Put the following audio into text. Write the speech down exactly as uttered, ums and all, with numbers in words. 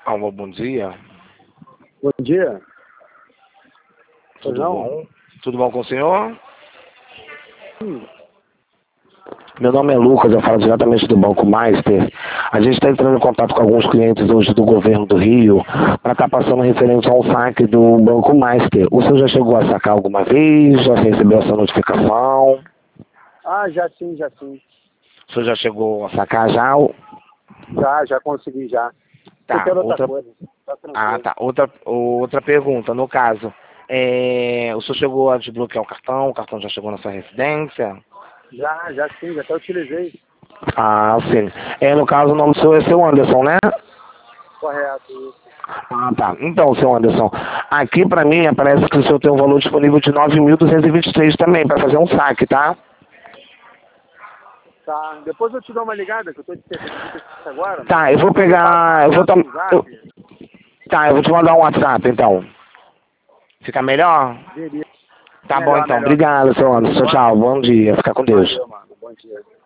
Alô, bom dia. Bom dia. Tudo Não? bom? Tudo bom com o senhor? Sim. Meu nome é Lucas, eu falo diretamente do Banco Master. A gente está entrando em contato com alguns clientes hoje do governo do Rio para estar passando referência ao saque do Banco Master. O senhor já chegou a sacar alguma vez? Já recebeu essa notificação? Ah, já sim, já sim. O senhor já chegou a sacar já? Já, já consegui já. Tá, Qualquer outra outra... coisa. Tá tranquilo. Ah, tá. Outra, outra pergunta, no caso, é... o senhor chegou a desbloquear o cartão? O cartão já chegou na sua residência? Já, já sim, já até utilizei. Ah, sim. É, no caso, o nome do senhor é seu Anderson, né? Correto. Ah, tá. Então, seu Anderson, aqui pra mim aparece que o senhor tem um valor disponível de nove mil duzentos e vinte e três também, para fazer um saque, tá? Tá. Depois eu te dou uma ligada, que eu tô de serviço agora. Tá, eu vou Depois eu passo pegar... Eu vou no tom... eu... WhatsApp. Tá, eu vou te mandar um WhatsApp, então. Fica melhor? Beleza. Tá bom, Melhor, então. melhor. Obrigado, seu Anderson. Tchau, bom dia. Fica com Deus. Valeu, mano. Bom dia.